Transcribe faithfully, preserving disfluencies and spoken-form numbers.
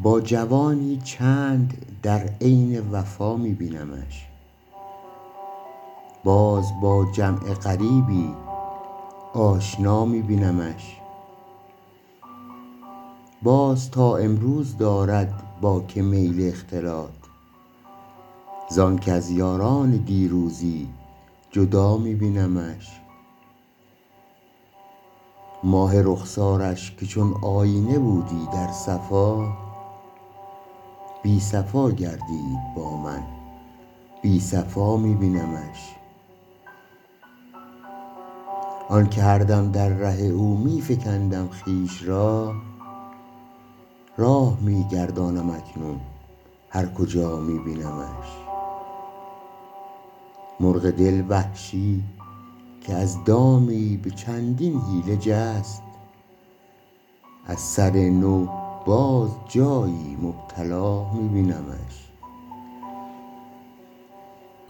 با جوانی چند در عین وفا می بینمش، باز با جمع غریبی آشنا می بینمش. باز تا امروز دارد با که میل اختلاط، زان کز یاران دیروزی جدا می بینمش. ماه رخسارش که چون آیینه بودی در صفا، بی صفا گردید با من بی صفا می بینمش. آن که هر دم در ره او می فکندم خویش را، راه می گردانم اکنون هر کجا می بینمش. مرغ دل وحشی که از دامی به چندین حیله جست، از سر نو باز جایی مبتلا می بینمش.